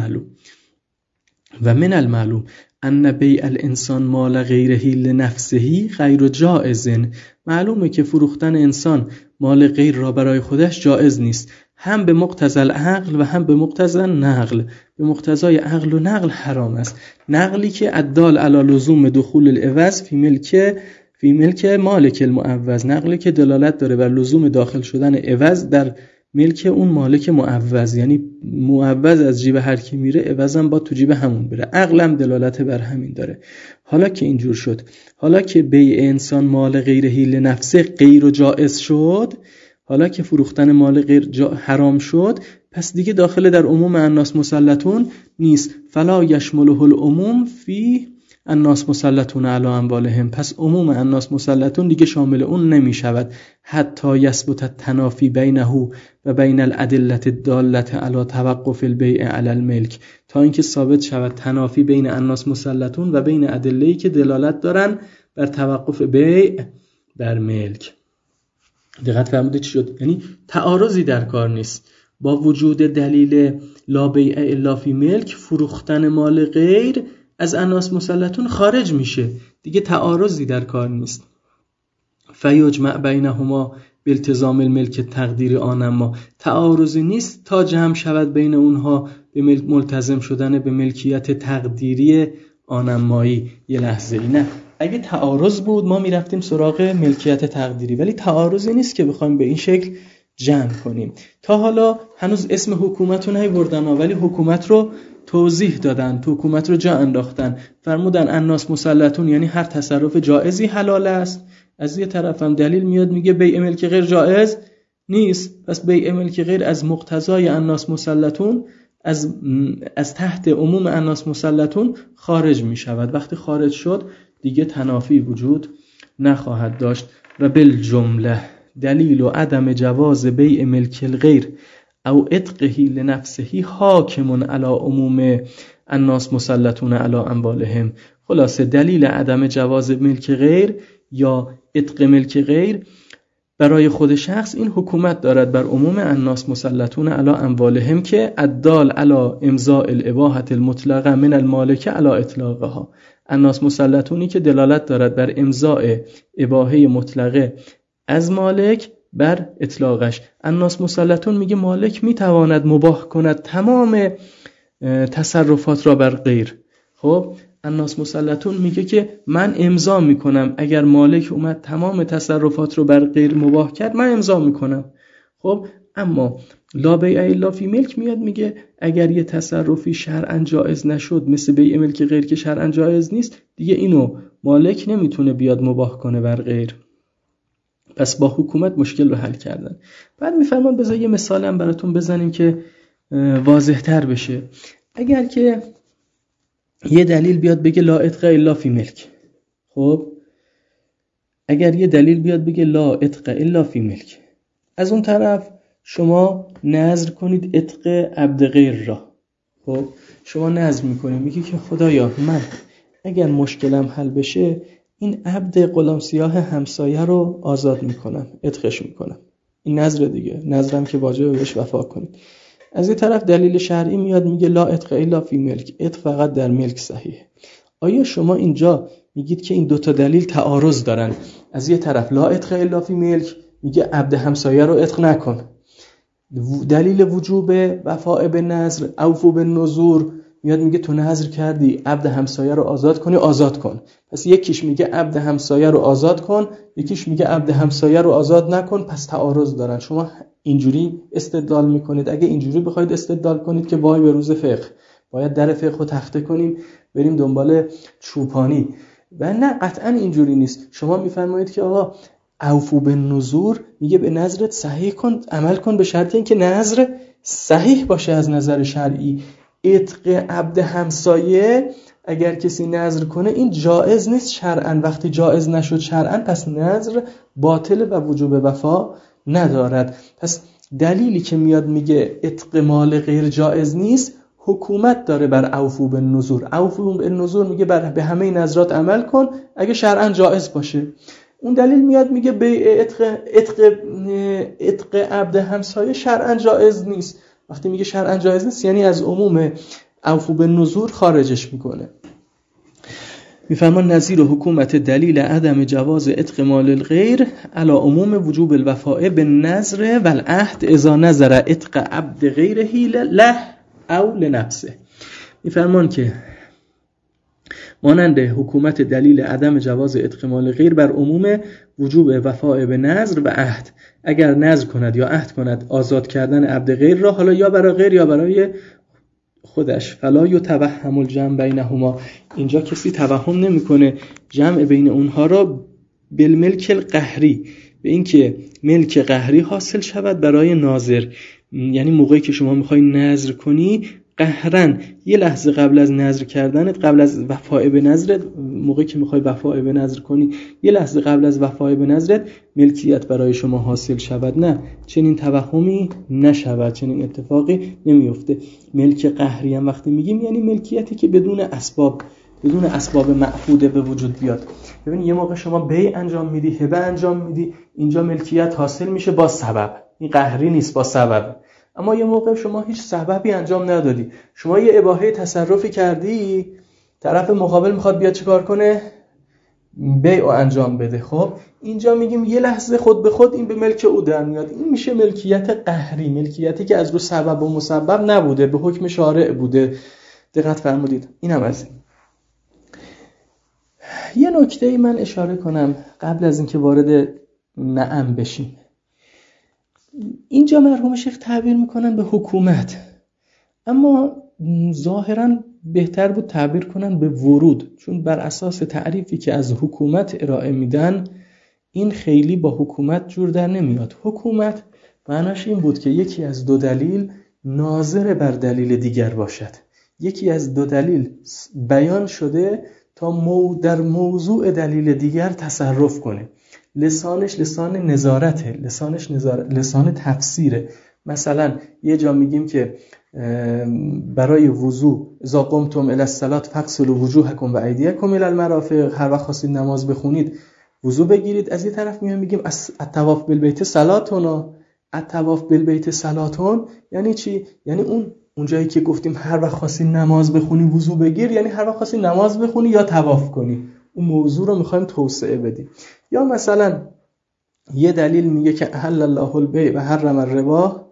من المعلوم ان بیع الانسان مال غیره لنفسه غیر جائز. معلومه که فروختن انسان مال غیر را برای خودش جائز نیست، هم به مقتضی العقل و هم به مقتضی نقل. به مقتضای عقل و نقل حرام است. نقلی که الدال علی لزوم دخول العوض فی ملک مالک المعوض، نقلی که دلالت داره بر لزوم داخل شدن عوض در ملک اون مالک معوض، یعنی معوض از جیب هر کی میره عوضم با تو جیب همون بره. عقلم دلالت بر همین داره. حالا که اینجور شد، حالا که بیع انسان مال غیره لنفسه غیر و جائز شد، حالا که فروختن مال غیر حرام شد، پس دیگه داخل در عموم الناس مسلطون نیست. فلا یشمله العموم فی الناس مسلطون علی اموالهم. پس عموم الناس مسلطون دیگه شامل اون نمی شود. حتی یثبت التنافی بینه و بین الادله الداله علی توقف البیع علی الملک، تا اینکه ثابت شود تنافی بین الناس مسلطون و بین ادله‌ای که دلالت دارن بر توقف بیع بر ملک. دقت فرمودید چی شد؟ یعنی تعارضی در کار نیست. با وجود دلیل لا بیع الا فی ملک، فروختن مال غیر از الناس مسلطون خارج میشه، دیگه تعارضی در کار نیست. فیجمع بینهما بالتزام الملک تقدیری آنما، تعارضی نیست تا جمع شود بین اونها به ملتزم شدن به ملکیت تقدیری آنمایی. یه لحظه، نه، اگه تعارض بود ما میرفتیم سراغ ملکیت تقدیری، ولی تعارضی نیست که بخوایم به این شکل جمع کنیم. تا حالا هنوز اسم حکومت رو نیوردن، ولی حکومت رو توضیح دادن، تو حکومت رو جا انداختن. فرمودن الناس مسلطون یعنی هر تصرف جائزی حلال است. از یه طرف هم دلیل میاد میگه بیع ملک غیر جائز نیست، پس بیع ملک غیر از مقتضای الناس مسلطون، از تحت عموم الناس مسلطون خارج میشود. وقتی خارج شد دیگه تنافی وجود نخواهد داشت. و بالجمله دلیل و عدم جواز بیع ملک الغیر او عتقه لنفسه حاکم علی عموم الناس مسلطون علی اموالهم. خلاصه دلیل عدم جواز ملک غیر یا عتق ملک غیر برای خود شخص این حکومت دارد بر عموم الناس مسلطون علی اموالهم که الدال علی امضاء الاباحه المطلقه من المالک علی اطلاقها. الناس مسلطونی که دلالت دارد بر امضاء اباحه مطلقه از مالک بر اطلاقش. الناس مسلطون میگه مالک میتواند مباح کند تمام تصرفات را بر غیر. خب الناس مسلطون میگه که من امضا میکنم، اگر مالک اومد تمام تصرفات رو بر غیر مباح کرد من امضا میکنم. خب اما لا بیع الا فی ملک میاد میگه اگر یه تصرفی شرعاً جایز نشد، مثل بیع ملک غیر که شرعاً جایز نیست، دیگه اینو مالک نمیتونه بیاد مباح کنه بر غیر. پس با حکومت مشکل رو حل کردن. بعد میفرمان بذار یه مثالم براتون بزنیم که واضح تر بشه. اگر که یه دلیل بیاد بگه لا عتق الا فی ملک، خب اگر یه دلیل بیاد بگه لا عتق الا فی ملک، از اون طرف شما نذر کنید عتق عبد غیر را. خب شما نذر میکنید، میگی که خدایا من اگر مشکلم حل بشه این عبد غلام سیاه همسایه رو آزاد میکنم، عتقش میکنم. این نذر دیگه، نذرم که واجبه بهش وفا کنید. از این طرف دلیل شرعی میاد میگه لا عتق الا فی ملک، عتق فقط در ملک صحیحه. آیا شما اینجا میگید که این دوتا دلیل تعارض دارن. از یه طرف لا عتق الا فی ملک، میگه عبد همسایه رو عتق نکن. دلیل وجوب وفاء به نذر، اوفوا بالنذور، میاد میگه تو نذر کردی عبد همسایه رو آزاد کنی، آزاد کن. پس یکیش میگه عبد همسایه رو آزاد کن، یکیش میگه عبد همسایه رو آزاد نکن، پس تعارض دارن. شما اینجوری استدلال میکنید. اگه اینجوری بخواید استدلال کنید که وای به روز فقه، باید در فقه رو تخته کنیم بریم دنبال چوپانی. و نه، قطعا اینجوری نیست. شما میفرمایید که آقا اوفوا بالنذور، میگه به نظرت صحیح کن، عمل کن به شرط اینکه نظر صحیح باشه از نظر شرعی. عتق عبد همسایه اگر کسی نظر کنه این جایز نیست شرعاً. وقتی جایز نشد شرعاً، پس نظر باطل و وجوب وفا ندارد. پس دلیلی که میاد میگه عتق مال غیر جایز نیست، حکومت داره بر اوفوا بالنذور. اوفوا بالنذور میگه به همه نظرات عمل کن اگه شرعاً جایز باشه. اون دلیل میاد میگه به عتق عبد همسایه شرعاً جایز نیست. وقتی میگه شرعاً جایز نیست یعنی از عموم اوفوا بالنذور خارجش میکنه. میفرمان نظیر حکومت دلیل عدم جواز عتق مال الغیر علی عموم وجوب الوفاء بالنذر والعهد اذا نذر عتق عبد غیره له او لنفسه. میفرمان که مانند حکومت دلیل عدم جواز عتق مال غیر بر عموم وجوب وفاء به نذر و عهد، اگر نذر کند یا عهد کند آزاد کردن عبد غیر را، حالا یا برای غیر یا برای خودش، فلا یتوهم الجمع بینهما، اینجا کسی توهم نمیکنه جمع بین اونها را بالملک القهری، به اینکه ملک قهری حاصل شود برای ناظر. یعنی موقعی که شما میخوای نذر کنی قهرن، یه لحظه قبل از نذر کردنت، قبل از وفاء به نذرت، موقعی که میخوای وفاء به نذر کنی یه لحظه قبل از وفاء به نذرت ملکیت برای شما حاصل شود. نه، چنین توهمی نشود، چنین اتفاقی نمیفته. ملک قهری هم وقتی میگیم یعنی ملکیتی که بدون اسباب معهوده به وجود بیاد. ببین یه موقع شما بیع انجام میدی، هبه انجام میدی، اینجا ملکیت حاصل میشه با سبب، این قهری نیست، با سبب. اما یه موقع شما هیچ سببی انجام ندادی، شما یه اباحه تصرفی کردی، طرف مقابل میخواد بیاد چیکار کنه؟ بیع انجام بده. خب اینجا میگیم یه لحظه خود به خود این به ملک او در میاد، این میشه ملکیت قهری، ملکیتی که از رو سبب و مسبب نبوده، به حکم شارع بوده. دقت فرمودید. اینم از این. یه نکته من اشاره کنم قبل از اینکه وارد نعم بشیم. اینجا مرحوم شیخ تعبیر میکنن به حکومت، اما ظاهراً بهتر بود تعبیر کنن به ورود، چون بر اساس تعریفی که از حکومت ارائه میدن این خیلی با حکومت جور در نمیاد. حکومت معناش این بود که یکی از دو دلیل ناظر بر دلیل دیگر باشد، یکی از دو دلیل بیان شده تا در موضوع دلیل دیگر تصرف کنه. لسانش لسان نظارته، لسان تفسیره. مثلا یه جا میگیم که برای وضو اذا قمتم الی الصلاة فاغسلوا وجوهکم و ایدیکم الی المرافق، هر وقت خواستید نماز بخونید وضو بگیرید. از یه طرف میگیم الطواف بالبیت صلاتون، الطواف بالبیت صلاتون یعنی چی؟ یعنی اونجایی که گفتیم هر وقت خواستید نماز بخونی وضو بگیر، یعنی هر وقت خواستید نماز بخونی یا طواف کنی. اون موضوع رو میخوایم توسعه بدیم. یا مثلا یه دلیل میگه که احل الله البیع و حرم الربا،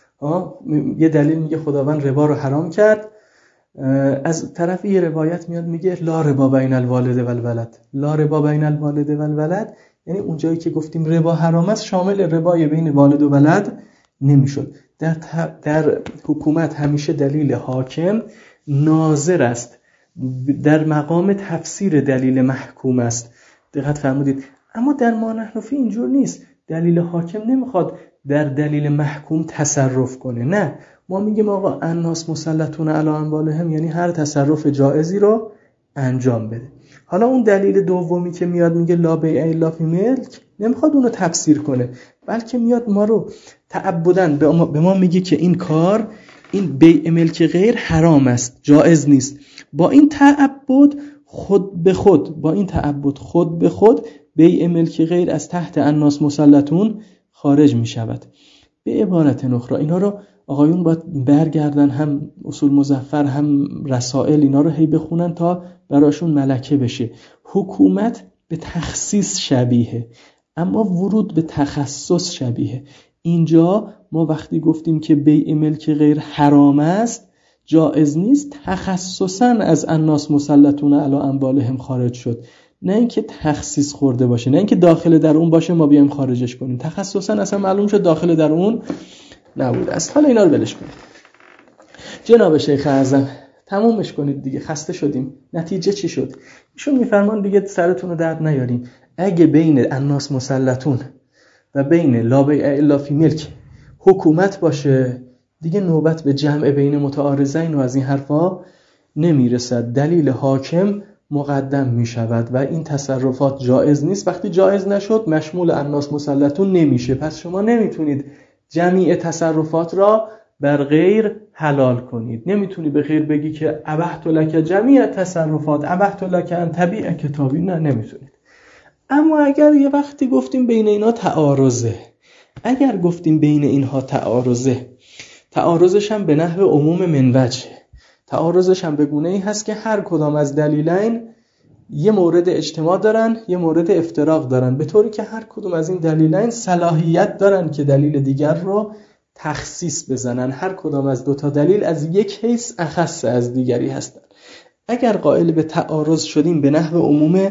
یه دلیل میگه خداوند ربا رو حرام کرد. از طرف یه روایت میاد میگه لا ربا بین الوالد و الولد، لا ربا بین الوالد و الولد، یعنی اونجایی که گفتیم ربا حرام است شامل ربای بین والد و ولد نمیشد. در حکومت همیشه دلیل حاکم ناظر است، در مقام تفسیر دلیل محکوم است. دقت فرمودید. اما در ما نحن فی اینجور نیست. دلیل حاکم نمیخواد در دلیل محکوم تصرف کنه، نه، ما میگیم آقا الناس مسلطون علی اموالهم، یعنی هر تصرف جائزی رو انجام بده. حالا اون دلیل دومی که میاد میگه لا بیع الا فی ملک، نمیخواد اونو تفسیر کنه، بلکه میاد ما رو تعبداً به ما میگه که این کار، این بیع ملک غیر حرام است، جائز نیست. با این تعبد خود به خود بیع ملک غیر از تحت الناس مسلطون خارج می شود. به عبارت اخرى اینا رو آقایون باید برگردن، هم اصول مظفر هم رسائل، اینا رو هی بخونن تا براشون ملکه بشه. حکومت به تخصیص شبیه، اما ورود به تخصص شبیه. اینجا ما وقتی گفتیم که بیع ملک غیر حرام است، جائز نیست، تخصصاً از الناس مسلطون علی اموالهم خارج شد، نه اینکه تخصیص خورده باشه، نه اینکه داخل در اون باشه ما بیایم خارجش کنیم. تخصصاً اصلا معلوم شد داخل در اون نبود است. حالا اینا رو ولش کنید. جناب شیخ اعظم تمومش کنید دیگه، خسته شدیم. نتیجه چی شد؟ ایشون میفرمان دیگه سرتون رو درد نیاریم. اگه بین الناس مسلطون و بین لا بیع الا فی ملک حکومت باشه، دیگه نوبت به جمع بین متعارضین و از این حرفا نمیرسد. دلیل حاکم مقدم میشود و این تصرفات جایز نیست. وقتی جایز نشد مشمول الناس مسلطون نمیشه. پس شما نمیتونید جمیع تصرفات را بر غیر حلال کنید. نمیتونی به غیر بگی که ابحت لک جمیع تصرفات، ابحت لک ان تبیع کتابی، نه نمیتونید. اما اگر یه وقتی گفتیم بین اینا تعارضه، اگر گفتیم بین اینها تعارضه، تعارضش هم به نحو عموم منوجه، تعارضش هم به گونه ای هست که هر کدام از دلیلین یه مورد اجتماع دارن، یه مورد افتراق دارن، به طوری که هر کدوم از این دلیلین صلاحیت دارن که دلیل دیگر رو تخصیص بزنن. هر کدام از دوتا دلیل از یک حیث اخص از دیگری هستن. اگر قائل به تعارض شدیم به نحو عموم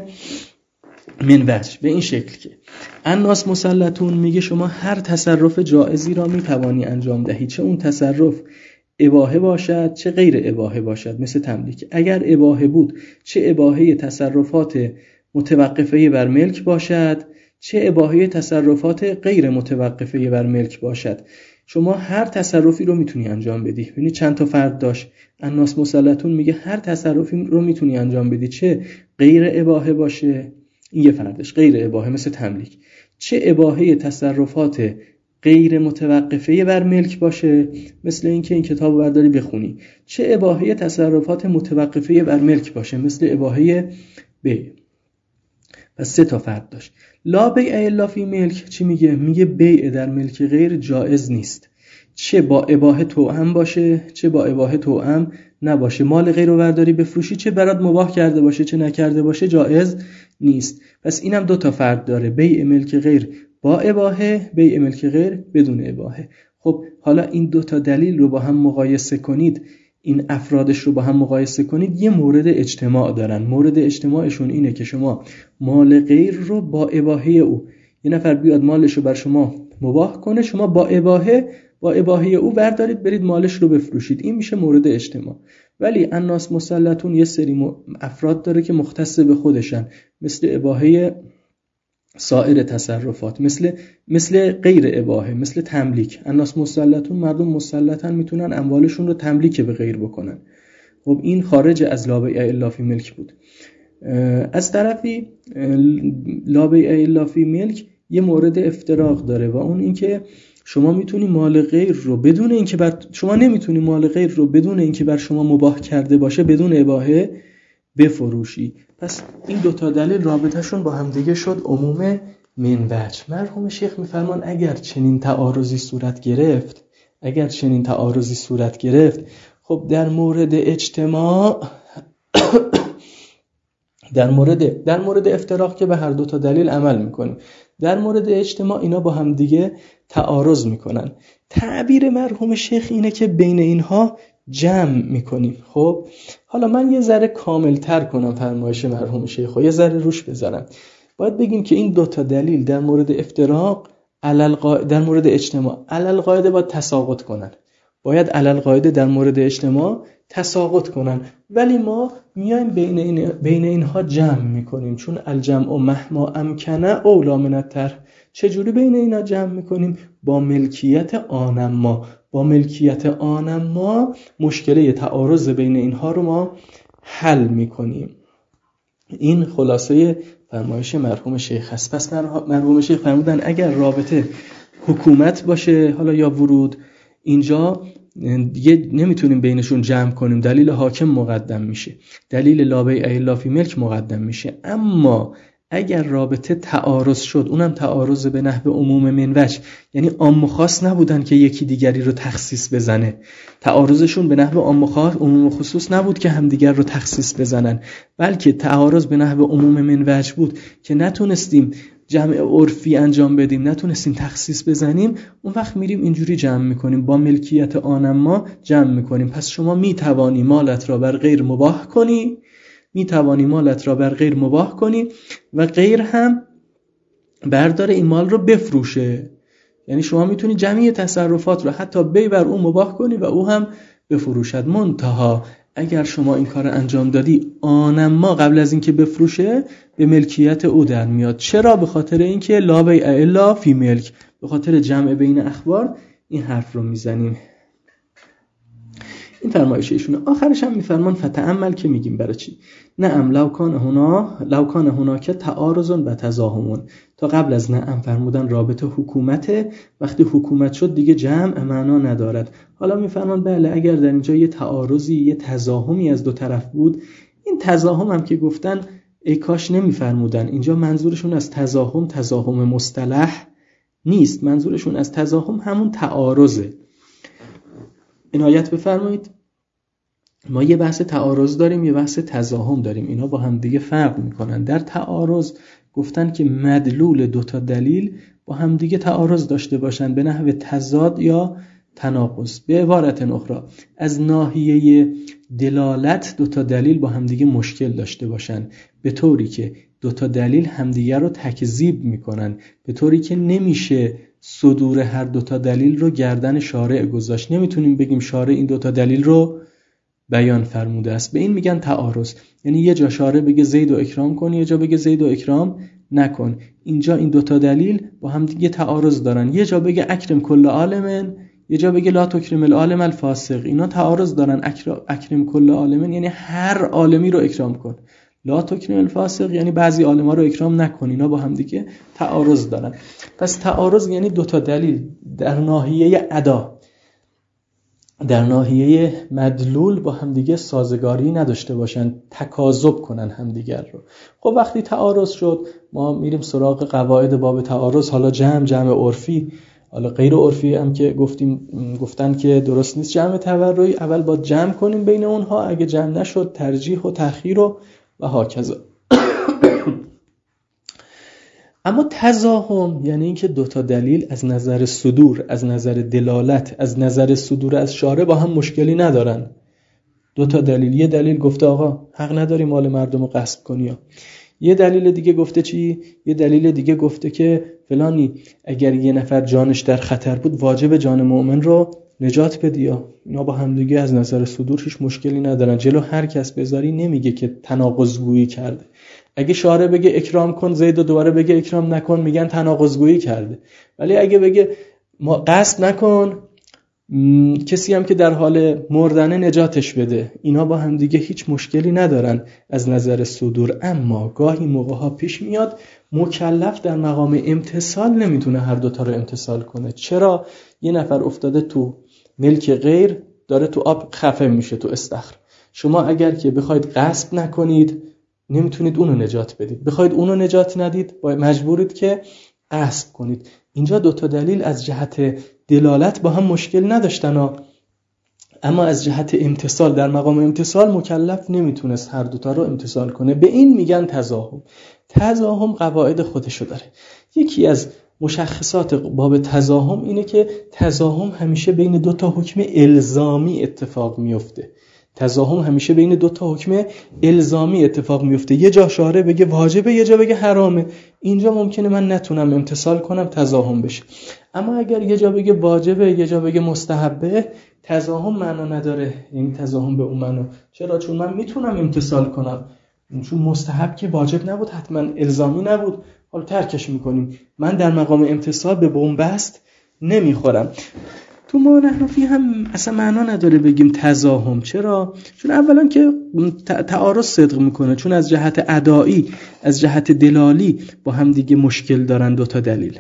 منوج، به این شکل که الناس مسلطون میگه شما هر تصرف جائزی را میتوانی انجام دهی، چه اون تصرف اباحه باشد چه غیر اباحه باشد، مثل تملیک. اگر اباحه بود چه اباحه تصرفات متوقفه بر ملک باشد چه اباحه تصرفات غیر متوقفه بر ملک باشد، شما هر تصرفی رو میتونی انجام بدی. ببینید چند تا فرد داشت. الناس مسلطون میگه هر تصرفی رو میتونی انجام بدی، چه غیر اباحه باشه، این یه فردش غیر اباحه مثل تملیک، چه اباحه تصرفات غیر متوقفه بر ملک باشه، مثل اینکه این کتابو برداری بخونی، چه اباحه تصرفات متوقفه بر ملک باشه، مثل اباحه بیع. پس 3 تا فرد داشت. لا بیع الا فی ملک چی میگه؟ میگه بیع در ملک غیر جائز نیست، چه با اباحه توأم باشه چه با اباحه توأم نباشه. مال غیر رو برداری بفروشی، چه برات مباح کرده باشه چه نکرده باشه، جائز نیست. پس اینم 2 تا فرد داره، بیع ملک غیر با اباحه، بیع ملک غیر بدون اباحه. خب حالا این 2 تا دلیل رو با هم مقایسه کنید، این افرادش رو با هم مقایسه کنید، یه مورد اجتماع دارن. مورد اجتماعشون اینه که شما مال غیر رو با اباحه او، یه نفر بیاد مالش رو بر شما مباح کنه، شما با اباحه او بردارید برید مالش رو بفروشید، این میشه مورد اجتماع. ولی الناس مسلطون یه سری افراد داره که مختص به خودشن، مثل اباحه سایر تصرفات، مثل غیر اباحه، مثل تملیک. الناس مسلطون مردم مسلطن میتونن اموالشون رو تملیک به غیر بکنن. خب این خارج از لا بیع الا فی ملک بود. از طرفی لا بیع الا فی ملک یه مورد افتراق داره و اون اینکه شما میتونی مال غیر رو بدون اینکه شما نمیتونی مال غیر رو بدون اینکه بر شما مباح کرده باشه بدون اباحه بفروشی. پس این 2 تا دلیل رابطهشون با هم دیگه شد عموم منوج. مرحوم شیخ میفرمان اگر چنین تعارضی صورت گرفت خب در مورد اجتماع در مورد افتراق که به هر 2 تا دلیل عمل میکنیم، در مورد اجتماع اینا با هم دیگه تعارض میکنن. تعبیر مرحوم شیخ اینه که بین اینها جمع میکنیم. خب حالا من یه ذره کاملتر کنم فرمایش مرحوم شیخ و یه ذره روش بذارم. باید بگیم که این 2 تا دلیل در مورد افتراق در مورد اجتماع علل قاعده باید تساقط کنن، باید علل قاعده در مورد اجتماع تساقط کنن، ولی ما میایم بین اینها جمع میکنیم، چون الجمع مهما امکنه اولا من الترک. چجوری بین اینا جمع میکنیم؟ با ملکیت آنم ما مشکله تعارض بین اینها رو ما حل میکنیم. این خلاصه فرمایش مرحوم شیخ است. پس مرحوم شیخ فرمودن اگر رابطه حکومت باشه حالا یا ورود، اینجا دیگه نمیتونیم بینشون جمع کنیم، دلیل حاکم مقدم میشه، دلیل لا بیع الا فی ملک مقدم میشه. اما اگر رابطه تعارض شد، اونم تعارض به نحو عموم منوج، یعنی عام و خاص نبودن که یکی دیگری رو تخصیص بزنه، تعارضشون به نحو عام و خاص، عموم و خصوص نبود که همدیگر رو تخصیص بزنن، بلکه تعارض به نحو عموم منوج بود که نتونستیم جمع عرفی انجام بدیم، نتونستیم تخصیص بزنیم، اون وقت میریم اینجوری جمع میکنیم، با ملکیت آنما جمع میکنیم. پس شما میتوانی مالت را بر غیر مباح کنی، میتوانی مالت را بر غیر مباح کنی و غیر هم بردار این مال رو بفروشه. یعنی شما میتونی جمعی تصرفات رو حتی بی بر اون مباح کنی و او هم بفروشد. منتها اگر شما این کار انجام دادی، آنما قبل از اینکه بفروشه به ملکیت او در میاد. چرا؟ به خاطر اینکه لا بیع الا فی ملک، به خاطر جمع بین اخبار این حرف رو میزنیم. این فرمایش ایشونه. آخرش هم میفرمان فتأمل، که میگیم برای چی؟ نعم لو کان هنا که تعارض و تزاحم. تا قبل از نعم فرمودن رابطه حکومته، وقتی حکومت شد دیگه جمع معنا ندارد. حالا میفرمان بله اگر در اینجا یه تعارضی، یه تزاحمی از دو طرف بود، این تزاحم هم که گفتن ای کاش نمیفرمودن. اینجا منظورشون از تزاحم مصطلح نیست، منظورشون از تزاحم همون تعارضه. عنایت بفرمایید. ما یه بحث تعارض داریم، یه بحث تزاحم داریم، اینا با هم دیگه فرق میکنن. در تعارض گفتن که مدلول دوتا دلیل با هم دیگه تعارض داشته باشن به نحو تضاد یا تناقض. به عبارت اخرى از ناحیه دلالت دوتا دلیل با هم دیگه مشکل داشته باشن، به طوری که دوتا دلیل همدیگه رو تکذیب میکنن، به طوری که نمیشه صدور هر دوتا دلیل رو گردن شارع گذاشت. نمیتونیم بگیم شارع این دوتا دلیل رو بیان فرموده است. به این میگن تعارض. یعنی یه جا شارع بگه زید و اکرام کن، یه جا بگه زید و اکرام نکن. اینجا این دوتا دلیل با هم دیگه تعارض دارن. یه جا بگه اکرم کل عالمن، یه جا بگه لا تکرم العالم الفاسق. اینا تعارض دارن. اکرم کل عالمن یعنی هر عالمی رو اکرام کن، لا تکرم الفاسق یعنی بعضی عالما رو اکرام نکن. اینا با هم دیگه تعارض دارن. پس تعارض یعنی دوتا دلیل در ناحیه ادا، در ناحیه مدلول با همدیگه سازگاری نداشته باشن، تکاذب کنن همدیگر رو. خب وقتی تعارض شد ما میریم سراغ قواعد باب تعارض. حالا جمع عرفی، حالا غیر عرفی هم که گفتن که درست نیست جمع تورعی، اول با جمع کنیم بین اونها، اگه جمع نشد ترجیح و تأخیر و هاکذا. اما تزاحم یعنی اینکه دوتا دلیل از نظر صدور، از نظر دلالت، از نظر صدور از شارع با هم مشکلی ندارن. دوتا دلیل، یه دلیل گفته آقا حق نداری مال مردم رو غصب کنی، یه دلیل دیگه گفته چی؟ یه دلیل دیگه گفته که فلانی اگر یه نفر جانش در خطر بود واجب جان مؤمن رو نجات بدی. اینا با هم دیگه از نظر صدور هیچ مشکلی ندارن. جلو هر کس بذاری نمیگه که تناقض گویی کرده. اگه شارع بگه اکرام کن زید و دوباره بگه اکرام نکن، میگن تناقض گویی کرده. ولی اگه بگه ما قصد نکن، کسی هم که در حال مردنه نجاتش بده، اینا با هم دیگه هیچ مشکلی ندارن از نظر صدور. اما گاهی موقع‌ها پیش میاد مکلف در مقام امتثال نمیتونه هر دوتا رو امتثال کنه. چرا؟ یه نفر افتاده تو ملک غیر، داره تو آب خفه میشه تو استخر. شما اگر که بخواید غصب نکنید نمیتونید اونو نجات بدید، بخواید اونو نجات ندید باید مجبورید که غصب کنید. اینجا دوتا دلیل از جهت دلالت با هم مشکل نداشتن، اما از جهت امتثال در مقام امتثال مکلف نمیتونست هر دوتا رو امتثال کنه. به این میگن تزاحم. تزاحم قواعد خودشو داره. یکی از مشخصات باب تزاحم اینه که تزاحم همیشه بین دوتا حکم الزامی اتفاق میفته. تزاحم همیشه بین دوتا حکم الزامی اتفاق میفته. یه جا شارع بگه واجبه، یه جا بگه حرامه. اینجا ممکنه من نتونم امتثال کنم، تزاحم بشه. اما اگر یه جا بگه واجبه، یه جا بگه مستحبه، تزاحم معنا نداره. این تزاحم به اون معنا. چرا؟ چون من میتونم امتثال کنم. چون مستحب که واجب نبود، حتما الزامی نبود، حالا ترکش میکنیم. من در مقام امتثال به بنبست نمیخورم. تو ما نحنفی هم اصلا معنا نداره بگیم تزاحم. چرا؟ چون اولا که تعارض صدق میکنه، چون از جهت ادایی، از جهت دلالی با هم دیگه مشکل دارن دوتا دلیل.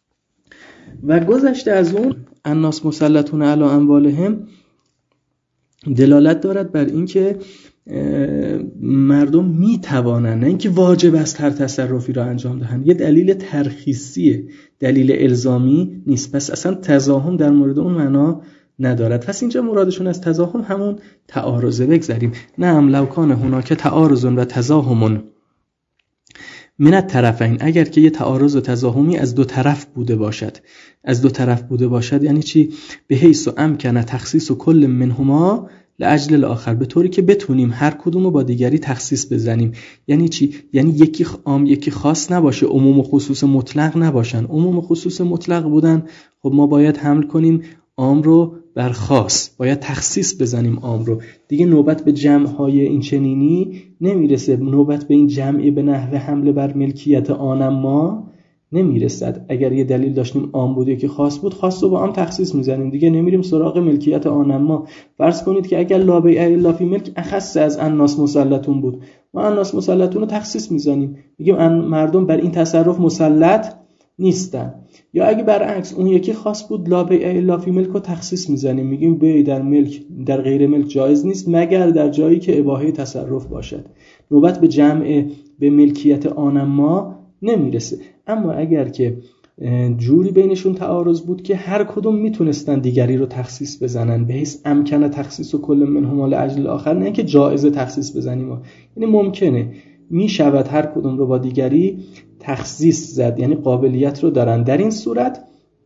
و گذشته از اون الناس مسلطون علی اموالهم دلالت دارد بر این که مردم میتوانند، نه اینکه واجب است هر تصرفی را انجام دهند. یه دلیل ترخیصیه، دلیل الزامی نیست. پس اصلا تزاحم در مورد اون معنا ندارد. پس اینجا مرادشون از تزاحم همون تعارضه. بگذاریم نعم لو کان هناک تعارض و تزاحم من الطرفین، اگر که یه تعارض و تزاحمی از دو طرف بوده باشد. از دو طرف بوده باشد یعنی چی؟ به حیث و امکن تخصیص کل منهما لاجل الاخر، به طوری که بتونیم هر کدوم رو با دیگری تخصیص بزنیم. یعنی چی؟ یعنی یکی عام یکی خاص نباشه، عموم و خصوص مطلق نباشن. عموم و خصوص مطلق بودن، خب ما باید حمل کنیم عام رو بر خاص، باید تخصیص بزنیم عام رو. دیگه نوبت به جمع‌های این چنینی نمیرسه، نوبت به این جمعی به نحو حمله بر ملکیت آن ما نمیرسد. اگر یه دلیل داشتیم عام بود یکی خاص بود، خاص رو با عام تخصیص میزنیم، دیگه نمیریم سراغ ملکیت آن ما. فرض کنید که اگر لا بیع الا فی ملک اخص از الناس مسلطون بود، ما الناس مسلطون رو تخصیص میزنیم، میگیم مردم بر این تصرف مسلط نیستن. یا اگه برعکس اون یکی خاص بود، لا بیع الا فی ملک رو تخصیص میزنیم، میگیم بیع در ملک در غیر ملک جایز نیست مگر در جایی که اباحه تصرف باشد. نوبت به جمع به ملکیت آن ما نمیرسه. اما اگر که جوری بینشون تعارض بود که هر کدوم میتونستن دیگری رو تخصیص بزنن، به حیث امکن تخصیص و کل منهما لاجل الاخر، نه که جایز تخصیص بزنیم، یعنی ممکنه میشود هر کدوم رو با دیگری تخصیص زد، یعنی قابلیت رو دارن. در این صورت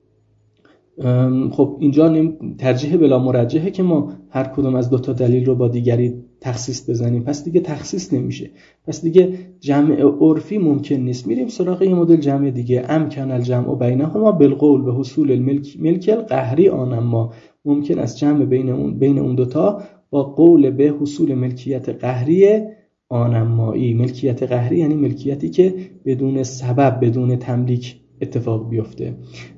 خب اینجا ترجیح بلا مرجحه که ما هر کدوم از دوتا دلیل رو با دیگری تخصیص بزنیم، پس دیگه تخصیص نمیشه، پس دیگه جمع عرفی ممکن نیست. میریم سراغ یه مدل جمع دیگه، امکن الجمع بینهما بالقول به حصول الملک القهری آنما، ممکن است جمع بین اون دوتا با قول به حصول ملکیت قهری آنمایی. ملکیت قهری یعنی ملکیتی که بدون سبب، بدون تملیک اتفاق بیفته.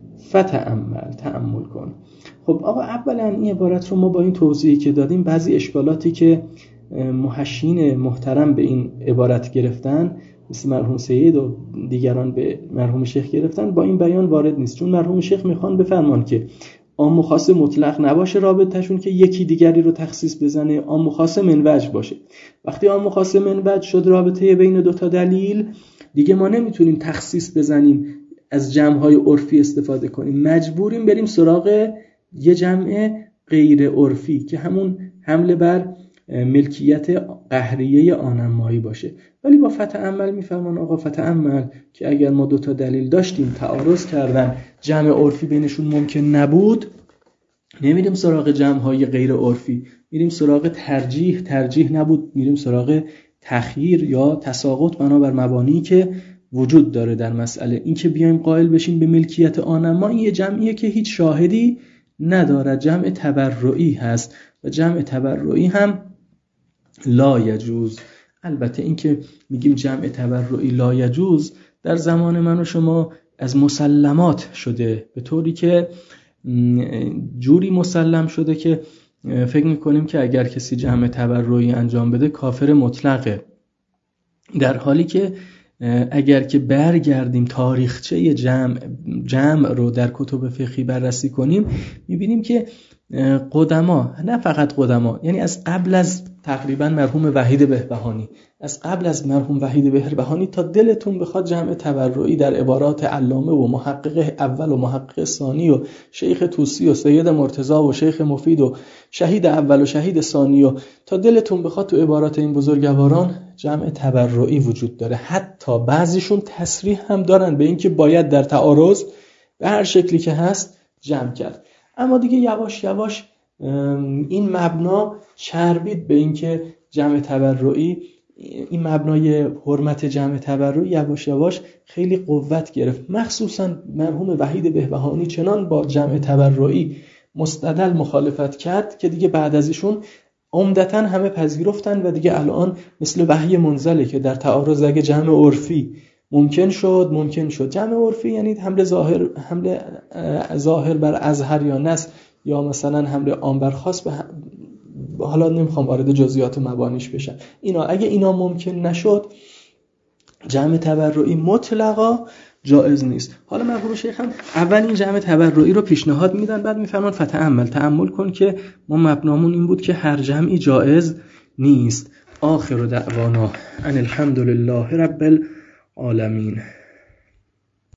تأمل کن. خب آقا اولا این عبارت رو ما با این توضیحی که دادیم، بعضی اشکالاتی که محشین محترم به این عبارت گرفتن، مثل مرحوم سید و دیگران به مرحوم شیخ گرفتن، با این بیان وارد نیست. چون مرحوم شیخ میخوان بفرمان که عام و خاص مطلق نباشه رابطه‌شون که یکی دیگری رو تخصیص بزنه، عام و خاص منوج باشه. وقتی عام و خاص منوج شد، رابطه بین دوتا دلیل، دیگه ما نمیتونیم تخصیص بزنیم، از جمع‌های عرفی استفاده کنیم، مجبوریم بریم سراغ یه جمع غیر عرفی که همون حمله بر ملکیت قهریه آنمایی باشه. ولی با فتأمل میفهمن آقا فتأمل که اگر ما دوتا دلیل داشتیم تعارض کردن، جمع عرفی بینشون ممکن نبود، نمیریم سراغ جمع‌های غیر عرفی، میریم سراغ ترجیح نبود، میریم سراغ تخییر یا تساقط بنابر مبانی که وجود داره در مسئله. این که بیایم قائل بشیم به ملکیت آنما، این یه جمعیه که هیچ شاهدی نداره، جمع تبرعی هست و جمع تبرعی هم لا یجوز. البته این که میگیم جمع تبرعی لا یجوز در زمان من و شما از مسلمات شده، به طوری که جوری مسلم شده که فکر میکنیم که اگر کسی جمع تبرعی انجام بده کافر مطلقه، در حالی که اگر که برگردیم تاریخچه جمع رو در کتب فقهی بررسی کنیم، میبینیم که قدما، نه فقط قدما، یعنی از قبل از تقریبا مرحوم وحید بهبهانی، از قبل از مرحوم وحید بهبهانی تا دلتون بخواد جمع تبرعی در عبارات علامه و محقق اول و محقق ثانی و شیخ طوسی و سید مرتضی و شیخ مفید و شهید اول و شهید ثانی و تا دلتون بخواد تو عبارات این بزرگواران جمع تبرعی وجود داره. حتی بعضیشون تصریح هم دارن به اینکه باید در تعارض به هر شکلی که هست جمع کرد. اما دیگه یواش یواش این مبنا چربید به اینکه جمع تبرعی، این مبنای حرمت جمع تبرعی یواش یواش خیلی قوت گرفت. مخصوصا مرحوم وحید بهبهانی چنان با جمع تبرعی مستدل مخالفت کرد که دیگه بعد از ایشون عمدتاً همه پذیرفتن و دیگه الان مثل وحی منزله که در تعارض اگه جمع عرفی ممکن شد. جمع عرفی یعنی حمل ظاهر بر اظهر یا نص، یا مثلا حمل عام بر خاص، حالا نمیخوام وارد جزئیات و مبانیش بشم. اگه اینا ممکن نشد، جمع تبرعی مطلقا جایز نیست. حالا مرحوم شیخ هم اول این جمع تبرعی رو پیشنهاد میدن، بعد میفرمان تأمل کن که ما مبنامون این بود که هر جمعی جایز نیست. آخر دعوانا ان الحمد لله رب العالمین.